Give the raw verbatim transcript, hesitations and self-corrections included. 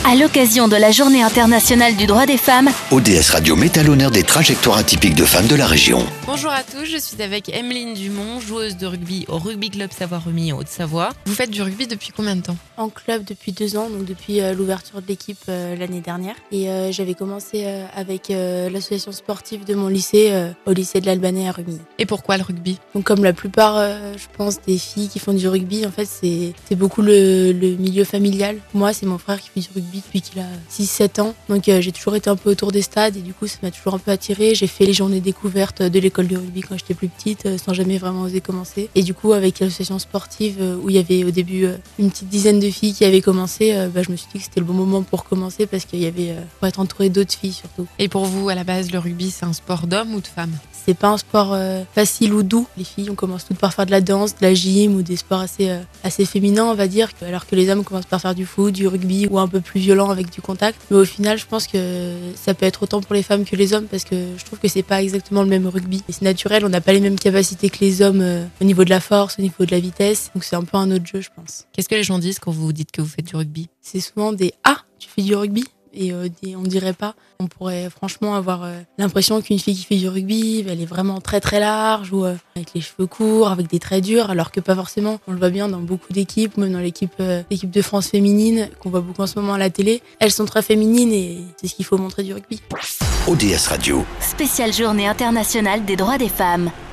À l'occasion de la Journée internationale du droit des femmes, O D S Radio met à l'honneur des trajectoires atypiques de femmes de la région. Bonjour à tous, je suis avec Emeline Dumont, joueuse de rugby au Rugby Club Savoie-Remy en Haute-Savoie. Vous faites du rugby depuis combien de temps ? En club depuis deux ans, donc depuis euh, l'ouverture de l'équipe euh, l'année dernière. Et euh, j'avais commencé euh, avec euh, l'association sportive de mon lycée, euh, au lycée de l'Albanais à Remy. Et pourquoi le rugby ? Donc comme la plupart, euh, je pense, des filles qui font du rugby, en fait, c'est, c'est beaucoup le, le milieu familial. Moi, c'est mon frère qui fait du rugby depuis qu'il a six sept ans. Donc euh, j'ai toujours été un peu autour des stades et du coup, ça m'a toujours un peu attirée. J'ai fait les journées découvertes de l'école de rugby quand j'étais plus petite, euh, sans jamais vraiment oser commencer. Et du coup, avec l'association sportive, euh, où il y avait au début euh, une petite dizaine de filles qui avaient commencé, euh, bah, je me suis dit que c'était le bon moment pour commencer parce qu'il y avait euh, pour être entourée d'autres filles surtout. Et pour vous, à la base, le rugby, c'est un sport d'homme ou de femme ? C'est pas un sport euh, facile ou doux. Les filles, on commence toutes par faire de la danse, de la gym ou des sports assez euh, assez féminins, on va dire, alors que les hommes commencent par faire du foot, du rugby ou un peu plus violent avec du contact. Mais au final, je pense que ça peut être autant pour les femmes que les hommes parce que je trouve que c'est pas exactement le même rugby. Et c'est naturel, on n'a pas les mêmes capacités que les hommes euh, au niveau de la force, au niveau de la vitesse. Donc c'est un peu un autre jeu, je pense. Qu'est-ce que les gens disent quand vous dites que vous faites du rugby ? C'est souvent des « Ah, tu fais du rugby ?» et euh, des, on ne dirait pas. On pourrait franchement avoir euh, l'impression qu'une fille qui fait du rugby, elle est vraiment très très large ou euh, avec les cheveux courts, avec des traits durs, alors que pas forcément. On le voit bien dans beaucoup d'équipes, même dans l'équipe, euh, l'équipe de France féminine qu'on voit beaucoup en ce moment à la télé. Elles sont très féminines et c'est ce qu'il faut montrer du rugby. O D S Radio. spéciale Journée internationale des droits des femmes.